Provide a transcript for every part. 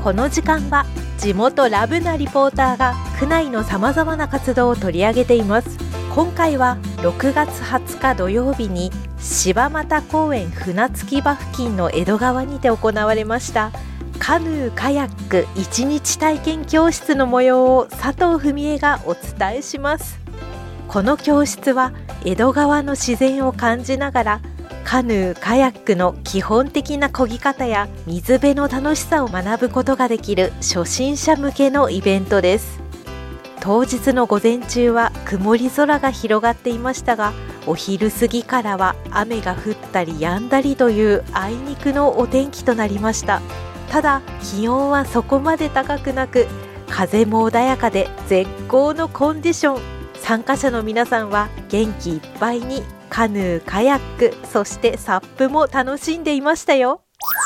この時間は地元ラブなリポーターが区内のさまざまな活動を取り上げています。今回は6月20日土曜日に柴又公園船着き場付近の江戸川にて行われましたカヌーカヤック1日体験教室の模様を佐藤文江がお伝えします。この教室は江戸川の自然を感じながらカヌーカヤックの基本的な漕ぎ方や水辺の楽しさを学ぶことができる初心者向けのイベントです。当日の午前中は曇り空が広がっていましたが、お昼過ぎからは雨が降ったり止んだりというあいにくのお天気となりました。ただ気温はそこまで高くなく、風も穏やかで絶好のコンディション。参加者の皆さんは元気いっぱいにカヌー、カヤック、そしてサップも楽しんでいましたよ。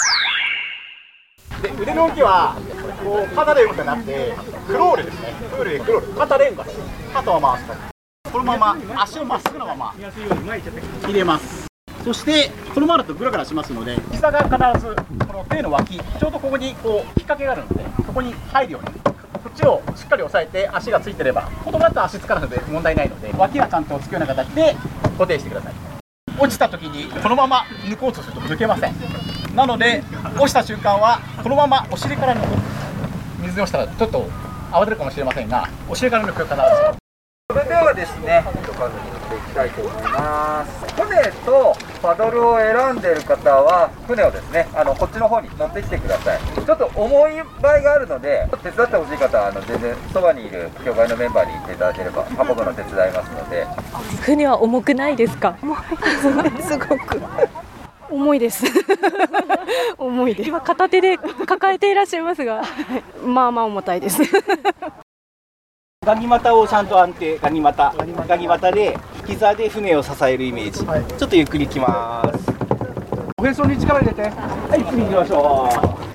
で腕の動きはこう肩で動くんじゃなくてクロールですね。プールでクロール、肩で動かす、肩を回すと、このまま足をまっすぐのまま入れます。そしてこのままだとグラグラしますので、膝が必ずこの手の脇、ちょうどここにこう引っ掛けがあるので、そこに入るようにこっちをしっかり押さえて、足がついてれば、子供だったら足つかないので問題ないので、脇がちゃんとつくような形で固定してください。落ちた時にこのまま抜こうとすると抜けません。なので落ちた瞬間はこのままお尻から抜く。水に落ちたらちょっと慌てるかもしれませんが、お尻から抜く必ず。 それではですね、カヌーに乗っていきたいと思います。船とパドルを選んでいる方は船をですね、こっちの方に乗ってきてください。ちょっと重い場合があるので、手伝ってほしい方は全然そばにいる協会のメンバーに言っていただければ運ぶの手伝いますので。 船は重くないですか？ 重いです。すごく重いです重いです。 今片手で抱えていらっしゃいますがまあまあ重たいですガニ股をちゃんと安定、ガニ股で膝で船を支えるイメージ、はい、ちょっとゆっくりいきます。 おへそに力入れて、はい、 次行きましょう。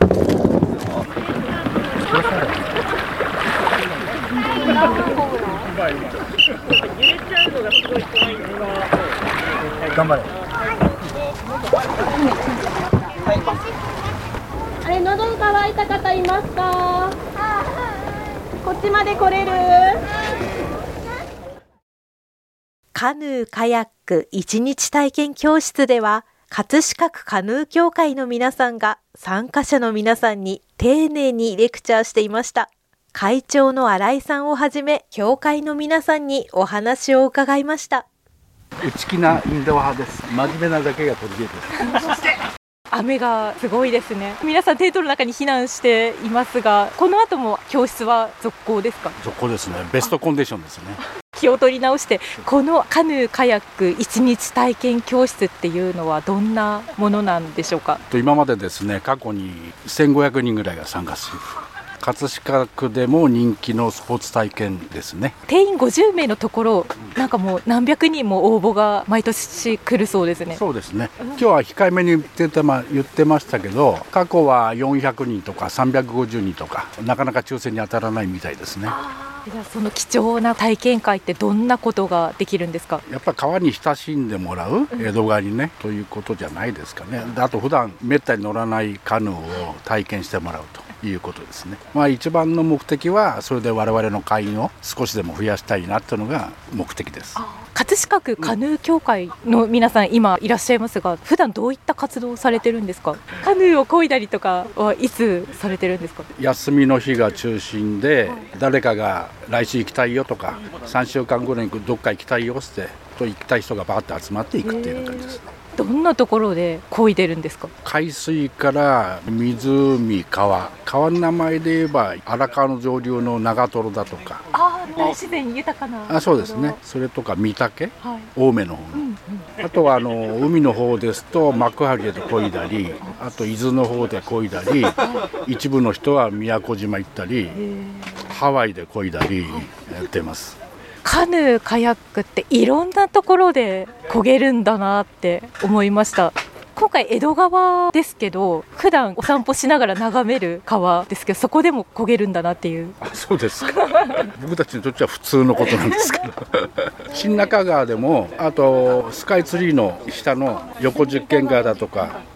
頑張れ。 あれ、喉乾いた方いますか？こっちまで来れる？ カヌーカヤック1日体験教室では、葛飾区カヌー協会の皆さんが参加者の皆さんに丁寧にレクチャーしていました。会長の新井さんをはじめ、協会の皆さんにお話を伺いました。 内気なインド派です。真面目なだけが取り柄です。 雨がすごいですね。皆さんテントの中に避難していますが、この後も教室は続行ですか？ 続行ですね。ベストコンディションですね。 気を取り直して、このカヌーカヤック1日体験教室っていうのはどんなものなんでしょうか？ 今までですね、過去に1500人ぐらいが参加し、葛飾区でも人気のスポーツ体験ですね。 定員50名のところ、なんかもう何百人も応募が毎年来るそうですね。 そうですね。今日は控えめに言ってましたけど、過去は400人とか350人とか、なかなか抽選に当たらないみたいですね。 じゃあその貴重な体験会ってどんなことができるんですか？ やっぱり川に親しんでもらう、江戸川にね、ということじゃないですかね。あと普段めったに乗らないカヌーを体験してもらうということですね。一番の目的はそれで我々の会員を少しでも増やしたいなというのが目的です。 葛飾区カヌー協会の皆さん今いらっしゃいますが、普段どういった活動をされてるんですか？カヌーを漕いだりとかはいつされてるんですか？ 休みの日が中心で、誰かが来週行きたいよとか3週間ぐらいにどっか行きたいよってと行きたい人がバーッと集まっていくっていう感じですね。 どんなところで漕いでるんですか？ 海水から湖、川の名前で言えば荒川の上流の長瀞だとか、 大自然豊かな。 そうですね。それとか御嶽、青梅の方の、あとは海の方ですと幕張で漕いだり、あと伊豆の方で漕いだり、一部の人は宮古島行ったり、ハワイで漕いだりやってます。 カヌーカヤックっていろんなところで漕げるんだなって思いました。今回江戸川ですけど、普段お散歩しながら眺める川ですけど、そこでも漕げるんだなっていう。 そうですか僕たちにとっては普通のことなんですけど新中川でも、あとスカイツリーの下の横十間川だとか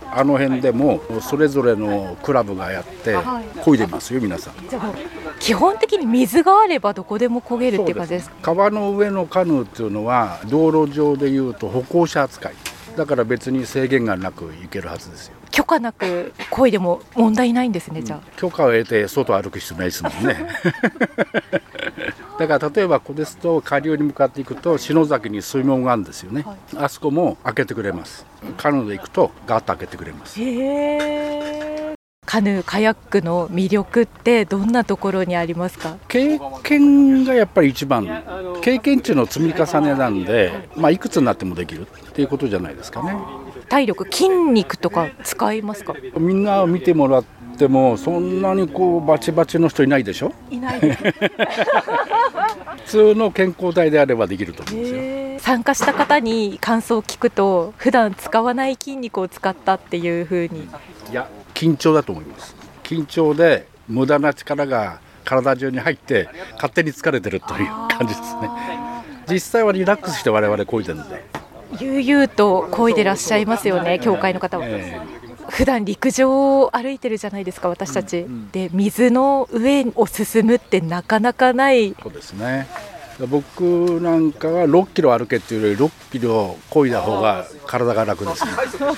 あの辺でもそれぞれのクラブがやって漕いでますよ皆さん。 じゃあもう基本的に水があればどこでも漕げるっていう感じですか？ 川の上のカヌーっていうのは道路上でいうと歩行者扱いだから別に制限がなく行けるはずですよ。 許可なく漕いでも問題ないんですね。じゃあ許可を得て外歩く必要ないですもんねだから例えばここですと下流に向かっていくと篠崎に水門があるんですよね、あそこも開けてくれます。カヌーで行くとガーッと開けてくれます。 カヌーカヤックの魅力ってどんなところにありますか？ 経験がやっぱり一番、経験値の積み重ねなんで、いくつになってもできるっていうことじゃないですかね。 体力、筋肉とか使いますか？ みんな見てもらってもそんなにこうバチバチの人いないでしょ。 いないです普通の健康体であればできると思うんですよ。 参加した方に感想を聞くと普段使わない筋肉を使ったっていう風に。 いや緊張だと思います。緊張で無駄な力が体中に入って勝手に疲れてるという感じですね。実際はリラックスして我々漕いでるんで悠々と漕いでらっしゃいますよね、協会の方は。普段陸上を歩いてるじゃないですか私たち、で水の上を進むってなかなかない。 そうですね。僕なんかは6キロ歩けっていうより6キロ漕いだ方が体が楽ですね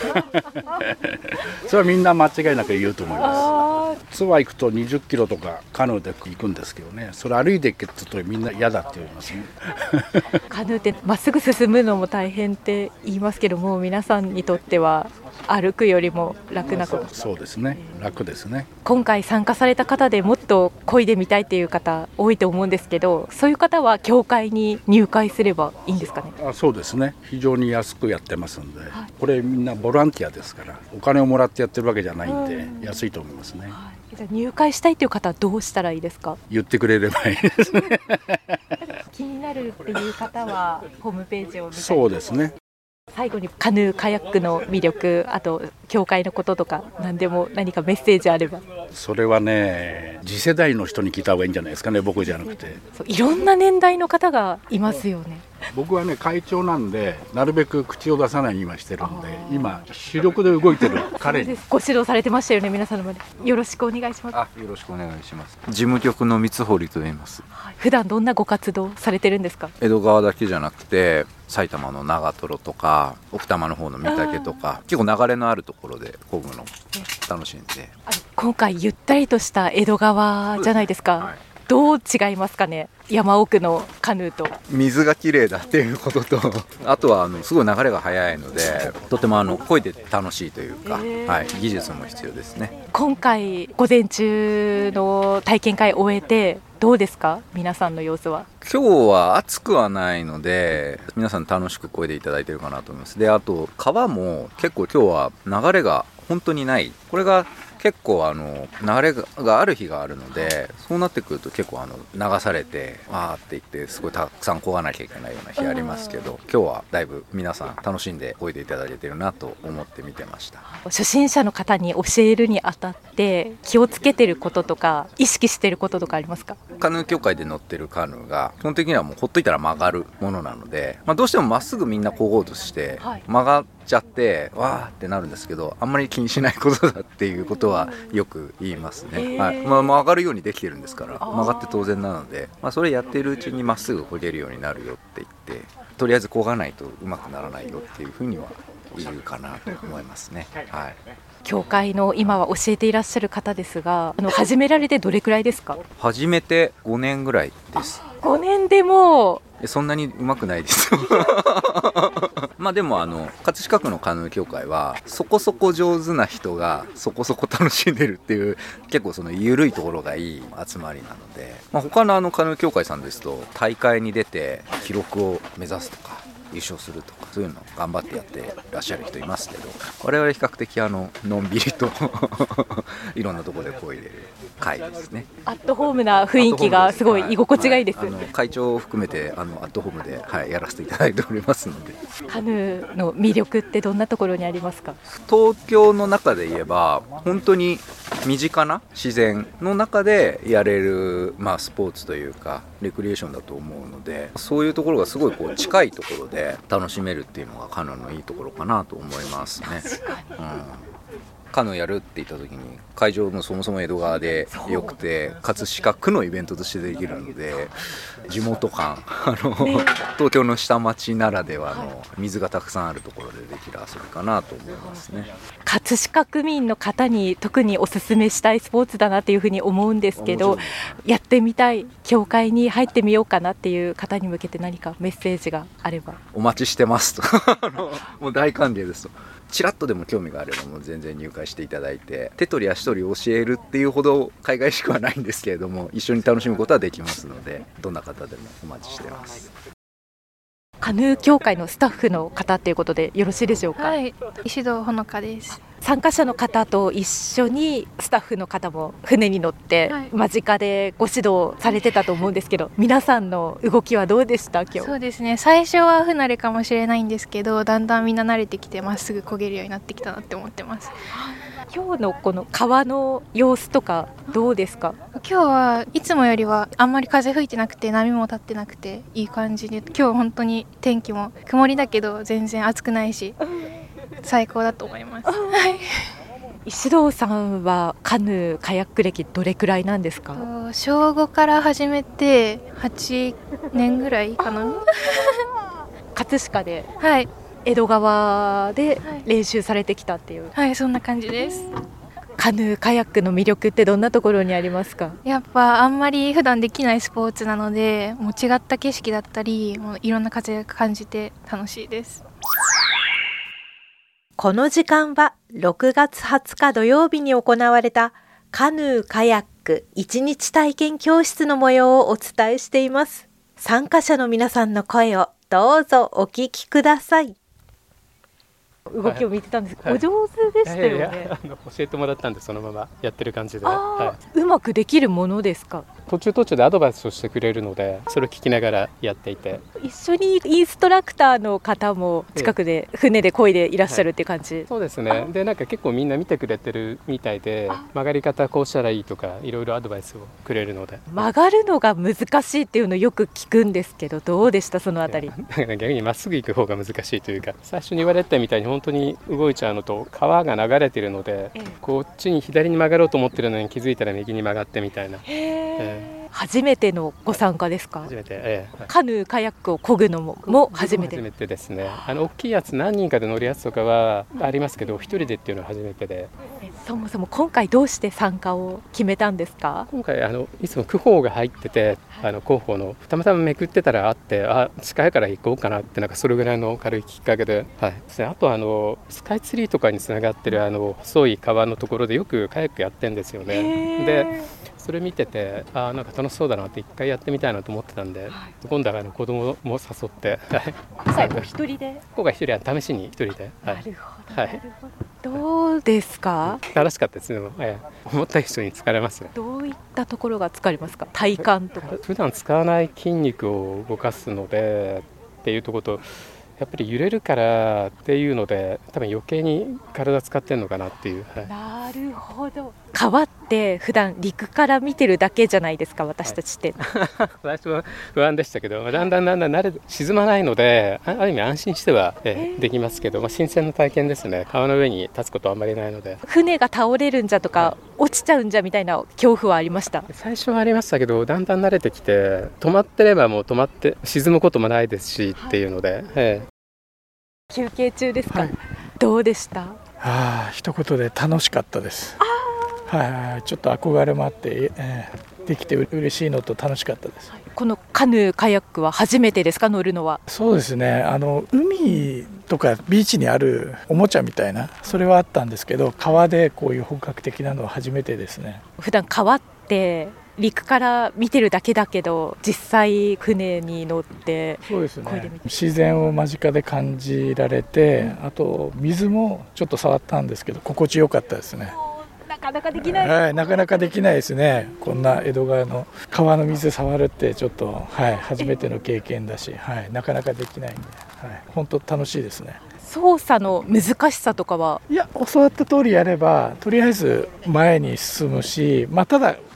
それはみんな間違いなく言うと思います。ツアー行くと20キロとかカヌーで行くんですけどね、それ歩いて行けって言うとみんな嫌だって言いますねカヌーってまっすぐ進むのも大変って言いますけども、皆さんにとっては歩くよりも楽なこと。 そうですね、楽ですね。 今回参加された方でもっと漕いでみたいっていう方多いと思うんですけど、そういう方は協会に入会すればいいんですかね？ そうですね、非常に安くやってますんで、これみんなボランティアですからお金をもらってやってるわけじゃないんで安いと思いますね。 じゃあ入会したいという方はどうしたらいいですか？ 言ってくれればいいですね気になるっていう方はホームページを見たり。 そうですね。 最後にカヌーカヤックの魅力、あと協会のこととか何でも何かメッセージあれば。 それはね、次世代の人に聞いた方がいいんじゃないですかね、僕じゃなくて。 いろんな年代の方がいますよね。 僕はね会長なんでなるべく口を出さないように今してるんで、今主力で動いてる彼にご指導されてましたよね、皆さんの前で。よろしくお願いします。 よろしくお願いします。事務局の三堀と言います。 普段どんなご活動されてるんですか？ 江戸川だけじゃなくて埼玉の長瀞とか奥多摩の方の御嶽とか結構流れのあるところで漕ぐの楽しんで。 今回ゆったりとした江戸川じゃないですか、どう違いますかね、山奥のカヌーと。 水が綺麗だっていうこととあとはすごい流れが速いのでとても漕いで楽しいというか、技術も必要ですね。 今回午前中の体験会を終えてどうですか、皆さんの様子は。 今日は暑くはないので皆さん楽しく漕いでいただいてるかなと思います。であと川も結構今日は流れが本当にない。これが結構流れがある日があるので、そうなってくると結構流されてわーっていってすごいたくさん漕がなきゃいけないような日ありますけど、今日はだいぶ皆さん楽しんで漕いでいただけてるなと思って見てました。 初心者の方に教えるにあたって気をつけてることとか意識してることとかありますか？ カヌー協会で乗ってるカヌーが基本的にはもうほっといたら曲がるものなので、どうしてもまっすぐみんな漕ごうとして曲がっちゃってわーってなるんですけど、あんまり気にしないことだっていうことはよく言いますね。曲がるようにできてるんですから曲がって当然なので、それやってるうちにまっすぐ漕げるようになるよって言って、とりあえず漕がないとうまくならないよっていうふうには言うかなと思いますね。 協会の今は教えていらっしゃる方ですが、始められてどれくらいですか？ 始めて5年ぐらいです。 5年でもそんなにうまくないですでも葛飾区のカヌー協会はそこそこ上手な人がそこそこ楽しんでるっていう結構その緩いところがいい集まりなので、他のカヌー協会さんですと大会に出て記録を目指すとか優勝するとかそういうのを頑張ってやってらっしゃる人いますけど、我々比較的のんびりといろんなところで漕いでる会ですね。 アットホームな雰囲気がすごい居心地がいいです。 会長を含めてアットホームで、やらせていただいておりますので。 カヌーの魅力ってどんなところにありますか？ 東京の中で言えば本当に身近な自然の中でやれる、スポーツというかレクリエーションだと思うので、そういうところがすごいこう近いところで楽しめるっていうのがカヌーのいいところかなと思いますね。カヌーやるって言った時に会場もそもそも江戸川でよくて、葛飾区のイベントとしてできるので、地元感東京の下町ならではの水がたくさんあるところでできる遊びかなと思いますね。 葛飾区民の方に特におすすめしたいスポーツだなっていうふうに思うんですけど、やってみたい、協会に入ってみようかなっていう方に向けて何かメッセージがあれば。 お待ちしてますともう大歓迎ですと。ちらっとでも興味があればもう全然入会していただいて、手取り足取り教えるっていうほど海外しくはないんですけれども、一緒に楽しむことはできますので、どんな方でもお待ちしてます。 カヌー協会のスタッフの方ということでよろしいでしょうか。 はい、石戸ほのかです。 参加者の方と一緒にスタッフの方も船に乗って間近でご指導されてたと思うんですけど、皆さんの動きはどうでした今日。 そうですね、最初は不慣れかもしれないんですけど、だんだんみんな慣れてきてまっすぐ漕げるようになってきたなって思ってます。 今日のこの川の様子とかどうですか。 今日はいつもよりはあんまり風吹いてなくて波も立ってなくていい感じで、今日本当に天気も曇りだけど全然暑くないし最高だと思います。 石堂さんはカヌーカヤック歴どれくらいなんですか。 小5から始めて8年ぐらいかな葛飾で、 はい、 江戸川で練習されてきたっていう。 はい、そんな感じです。 カヌーカヤックの魅力ってどんなところにありますか。 やっぱあんまり普段できないスポーツなので、もう違った景色だったり、もういろんな風が感じて楽しいです。 この時間は6月20日土曜日に行われたカヌーカヤック1日体験教室の模様をお伝えしています。参加者の皆さんの声をどうぞお聞きください。動きを見てたんですけど、お上手でしたよね。 教えてもらったんでそのままやってる感じで、 うまくできるものですか。 途中でアドバイスをしてくれるので、それを聞きながらやっていて、 一緒にインストラクターの方も近くで船で漕いでいらっしゃるっていう感じ。 そうですね。でなんか結構みんな見てくれてるみたいで、曲がり方こうしたらいいとかいろいろアドバイスをくれるので。 曲がるのが難しいっていうのよく聞くんですけど、どうでしたそのあたり。 逆にまっすぐ行く方が難しいというか、最初に言われたみたいに本当に動いちゃうのと、川が流れてるので、こっちに左に曲がろうと思ってるのに気づいたら右に曲がってみたいな。 初めてのご参加ですか。 初めて、 カヌーカヤックを漕ぐのも初めて。 初めてですね。大きいやつ何人かで乗るやつとかはありますけど、一人でっていうのは初めてで。 そもそも今回どうして参加を決めたんですか。 今回いつも区報が入ってて、広報のたまたまめくってたらあって、近いから行こうかなって、なんかそれぐらいの軽いきっかけで、あとスカイツリーとかにつながってる細い川のところでよくカヤックやってるんですよね。でそれ見てて、なんか楽しそうだなって一回やってみたいなと思ってたんで、今度は子供も誘って、 最後一人で。 今回一人は試しに一人で。 なるほど、なるほど。どうですか。 楽しかったですね。思った以上に疲れます。 どういったところが疲れますか。体幹とか。 普段使わない筋肉を動かすのでっていうところと、やっぱり揺れるからっていうので、多分余計に体使ってるのかなっていう。 なるほど。川って普段陸から見てるだけじゃないですか、私たちって。 最初は不安でしたけど、だんだん沈まないので、ある意味安心してはできますけど、新鮮な体験ですね。川の上に立つことはあんまりないので。 船が倒れるんじゃとか、落ちちゃうんじゃみたいな恐怖はありました。 最初はありましたけど、だんだん慣れてきて、止まってればもう止まって沈むこともないですしっていうので。 休憩中ですか。どうでした。 一言で楽しかったです。ちょっと憧れもあって、できて嬉しいのと楽しかったです。 このカヌーカヤックは初めてですか、乗るのは。 そうですね。海とかビーチにあるおもちゃみたいな、それはあったんですけど、川でこういう本格的なのは初めてですね。 普段川って陸から見てるだけだけど、実際船に乗って、 そうですね、自然を間近で感じられて、あと水もちょっと触ったんですけど心地よかったですね。 なかなかできない、 なかなかできないですね。こんな江戸川の川の水触るってちょっと、初めての経験だし、なかなかできないんで、本当楽しいですね。 操作の難しさとかは。 いや、教わった通りやればとりあえず前に進むし、ただ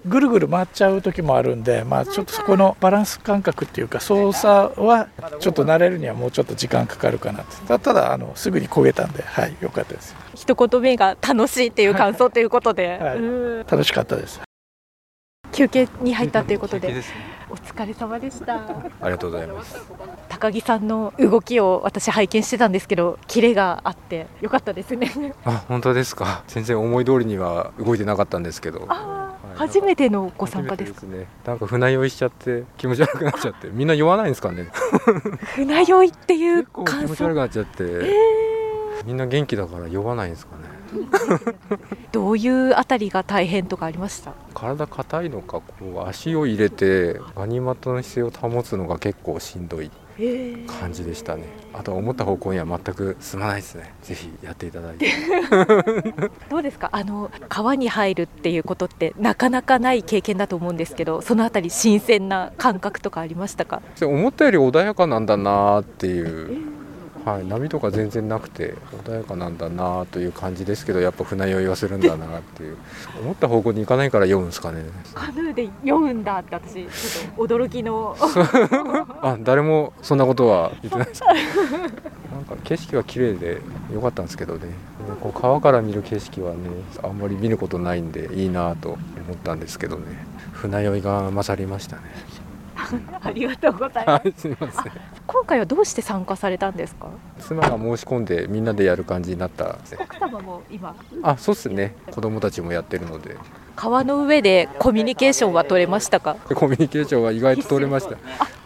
ぐるぐる回っちゃう時もあるんで、ちょっとそこのバランス感覚っていうか操作はちょっと慣れるにはもうちょっと時間かかるかなって。ただすぐに焦げたんで、良かったです。 一言目が楽しいっていう感想ということで、 楽しかったです。 休憩に入ったということで、お疲れ様でした。 ありがとうございます。 高木さんの動きを私拝見してたんですけど、キレがあって良かったですね。 本当ですか。全然思い通りには動いてなかったんですけど。 初めてのご参加ですか。 ですね。なんか船酔いしちゃって気持ち悪くなっちゃって、みんな酔わないんですかね。 船酔いっていう感想。 気持ち悪くなっちゃって、みんな元気だから酔わないんですかね。 どういうあたりが大変とかありました？ 体硬いのか、足を入れてガニ股の姿勢を保つのが結構しんどい感じでしたね。あとは思った方向には全く進まないですね。ぜひやっていただいて。 どうですか？川に入るっていうことってなかなかない経験だと思うんですけど、そのあたり新鮮な感覚とかありましたか？ 思ったより穏やかなんだなっていう、波とか全然なくて穏やかなんだなという感じですけど、やっぱ船酔いはするんだなっていう思った方向に行かないから酔うんですかね。 カヌーで酔うんだって私ちょっと驚きの誰もそんなことは言ってないです。なんか景色は綺麗で良かったんですけどね、川から見る景色はねあんまり見ることないんでいいなと思ったんですけどね、船酔いが勝りましたね。 ありがとうございます。 すみません。 今回はどうして参加されたんですか？ 妻が申し込んでみんなでやる感じになった。 奥様も今？ そうですね。子供たちもやってるので。 川の上でコミュニケーションは取れましたか？ コミュニケーションは意外と取れました。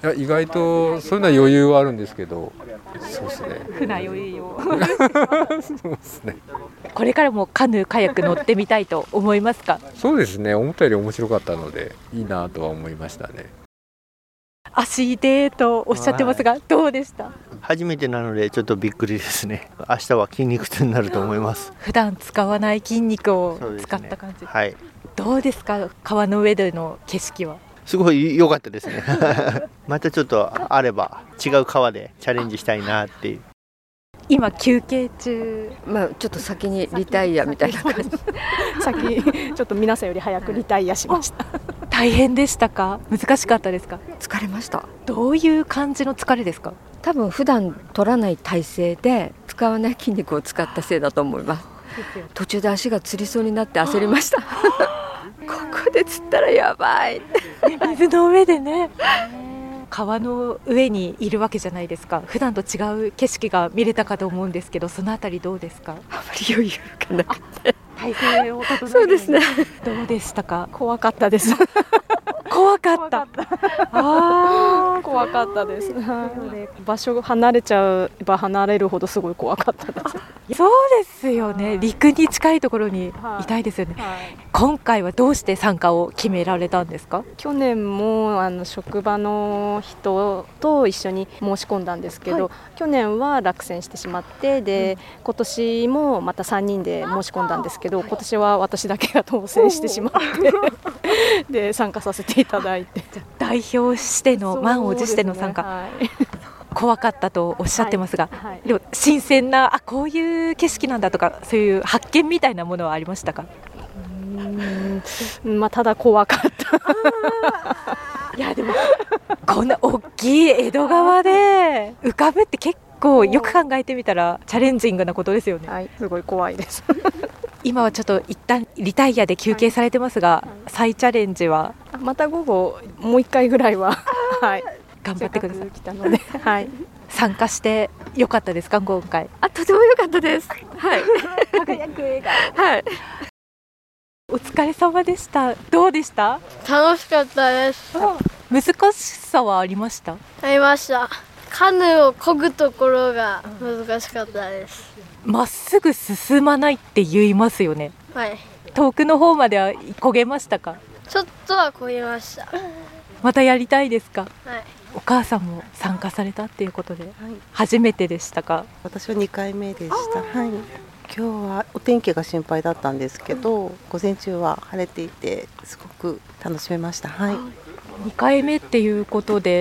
意外とそういうのは余裕はあるんですけど、そうですね。 船酔いを。 そうですね。 これからもカヌーカヤック乗ってみたいと思いますか？ そうですね。思ったより面白かったのでいいなとは思いましたね。 足でとおっしゃってますが、どうでした？ 初めてなのでちょっとびっくりですね。明日は筋肉痛になると思います。 普段使わない筋肉を使った感じ。どうですか？川の上での景色は。 すごい良かったですね。またちょっとあれば違う川でチャレンジしたいなっていう。 今休憩中、 ちょっと先にリタイアみたいな感じ。 先ちょっと皆さんより早くリタイアしました。 大変でしたか？難しかったですか？ 疲れました。 どういう感じの疲れですか？ 多分普段取らない体勢で使わない筋肉を使ったせいだと思います。途中で足がつりそうになって焦りました。ここで釣ったらやばい。 水の上でね。川の上にいるわけじゃないですか。普段と違う景色が見れたかと思うんですけど、そのあたりどうですか？ あまり余裕がなくて。 体勢を整える。 そうですね。 どうでしたか？ 怖かったです。 怖かった。 怖かったです。場所離れちゃえば離れるほどすごい怖かったです。 そうですよね。陸に近いところにいたいですよね。今回はどうして参加を決められたんですか？ 去年も職場の人と一緒に申し込んだんですけど、去年は落選してしまって、で今年もまた3人で申し込んだんですけど、今年は私だけが当選してしまってで参加させていただいて、 代表しての満を持しての参加。怖かったとおっしゃってますが、でも新鮮なこういう景色なんだとか、そういう発見みたいなものはありましたか？ ただ怖かった。 いやでもこんな大きい江戸川で浮かぶって結構よく考えてみたらチャレンジングなことですよね。 すごい怖いです。 今はちょっと一旦リタイアで休憩されてますが、再チャレンジはまた午後もう1回ぐらいは頑張ってください。 来たので、 参加して良かったですか？今回。 とても良かったです。 輝く笑顔。お疲れ様でした。どうでした？ 楽しかったです。 難しさはありました？ ありました。カヌーを漕ぐところが難しかったです。 まっすぐ進まないって言いますよね。遠くの方までは漕げましたか？ ちょっとは漕げました。 またやりたいですか？お母さんも参加されたっていうことで、初めてでしたか？ 私は2回目でした。今日はお天気が心配だったんですけど、午前中は晴れていてすごく楽しめました。 2回目っていうことで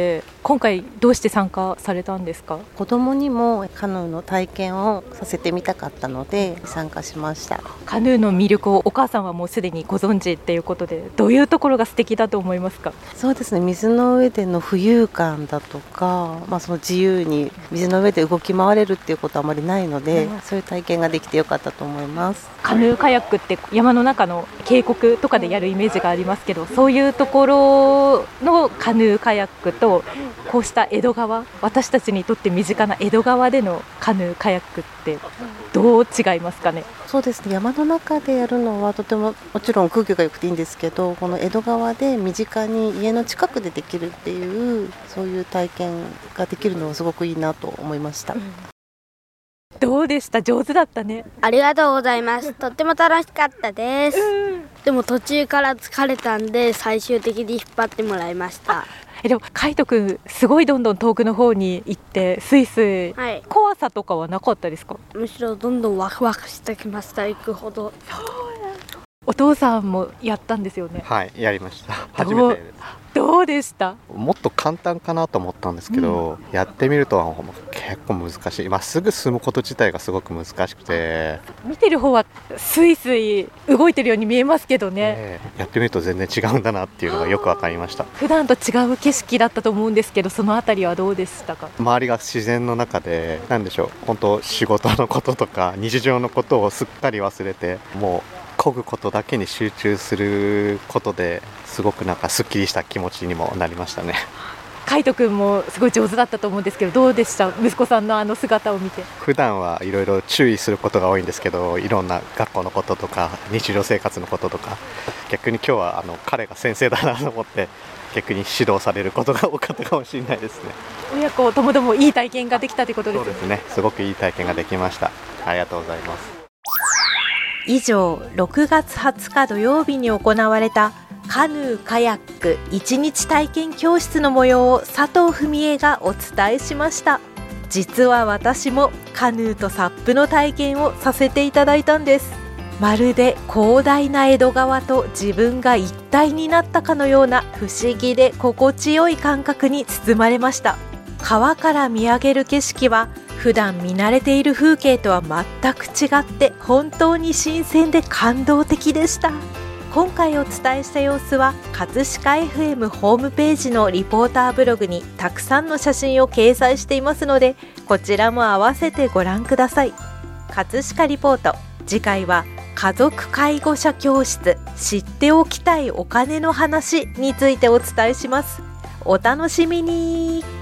今回どうして参加されたんですか？ 子供にもカヌーの体験をさせてみたかったので参加しました。 カヌーの魅力をお母さんはもうすでにご存知っていうことで、どういうところが素敵だと思いますか？ そうですね、水の上での浮遊感だとか、その自由に水の上で動き回れるっていうことはあまりないので、そういう体験ができてよかったと思います。 カヌーカヤックって山の中の渓谷とかでやるイメージがありますけど、そういうところのカヌーカヤックとこうした江戸川、私たちにとって身近な江戸川でのカヌーカヤックってどう違いますかね？ そうですね、山の中でやるのはとてももちろん空気が良くていいんですけど、この江戸川で身近に家の近くでできるっていうそういう体験ができるのはすごくいいなと思いました。 どうでした？上手だったね。 ありがとうございます。とっても楽しかったです。でも途中から疲れたんで最終的に引っ張ってもらいました。 でも海斗くんすごいどんどん遠くの方に行ってスイスイ、怖さとかはなかったですか？ むしろどんどんワクワクしてきました。行くほど。 お父さんもやったんですよね？ はい、やりました。初めてです。 どうでした？ もっと簡単かなと思ったんですけど、やってみると結構難しい。まっすぐ進むこと自体がすごく難しくて、 見てる方はスイスイ動いてるように見えますけどね、 やってみると全然違うんだなっていうのがよく分かりました。 普段と違う景色だったと思うんですけど、そのあたりはどうでしたか？ 周りが自然の中で、なんでしょう、本当仕事のこととか日常のことをすっかり忘れて、もう漕ぐことだけに集中することですごくすっきりした気持ちにもなりましたね。 海斗くんもすごい上手だったと思うんですけど、どうでした？息子さんのあの姿を見て。 普段はいろいろ注意することが多いんですけど、いろんな学校のこととか日常生活のこととか、逆に今日は彼が先生だなと思って逆に指導されることが多かったかもしれないですね。 親子ともどもいい体験ができたということですね。 そうですね、すごくいい体験ができました。ありがとうございます。 以上、6月20日土曜日に行われたカヌーカヤック1日体験教室の模様を佐藤文江がお伝えしました。実は私もカヌーとサップの体験をさせていただいたんです。まるで広大な江戸川と自分が一体になったかのような不思議で心地よい感覚に包まれました。川から見上げる景色は普段見慣れている風景とは全く違って本当に新鮮で感動的でした。今回お伝えした様子は葛飾 FM ホームページのリポーターブログにたくさんの写真を掲載していますので、こちらも合わせてご覧ください。葛飾リポート、次回は家族介護者教室知っておきたいお金の話についてお伝えします。お楽しみに。